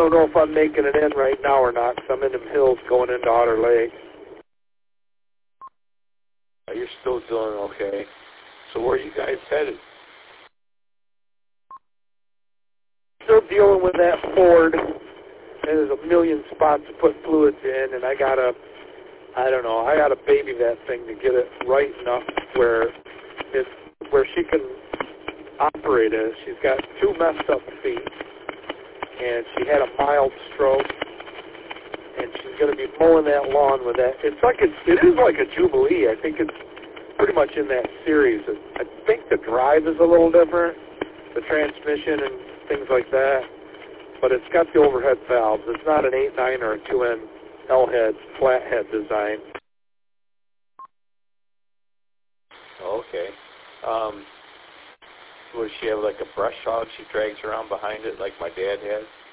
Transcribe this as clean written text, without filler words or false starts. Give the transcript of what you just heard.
don't know if I'm making it in right now or not, because I'm in them hills going into Otter Lake. You're still doing okay. So where are you guys headed? Still dealing with that Ford. There's a million spots to put fluids in, and I gotta baby that thing to get it right enough where she can operate it. She's got 2 messed up feet, and she had a mild stroke, and she's going to be mowing that lawn with that. It is like a Jubilee. I think it's pretty much in that series. I think the drive is a little different, the transmission and things like that, but it's got the overhead valves. It's not an 8-9 or a 2N L-head, flathead design. Okay. Does she have like a brush hog she drags around behind it like my dad had?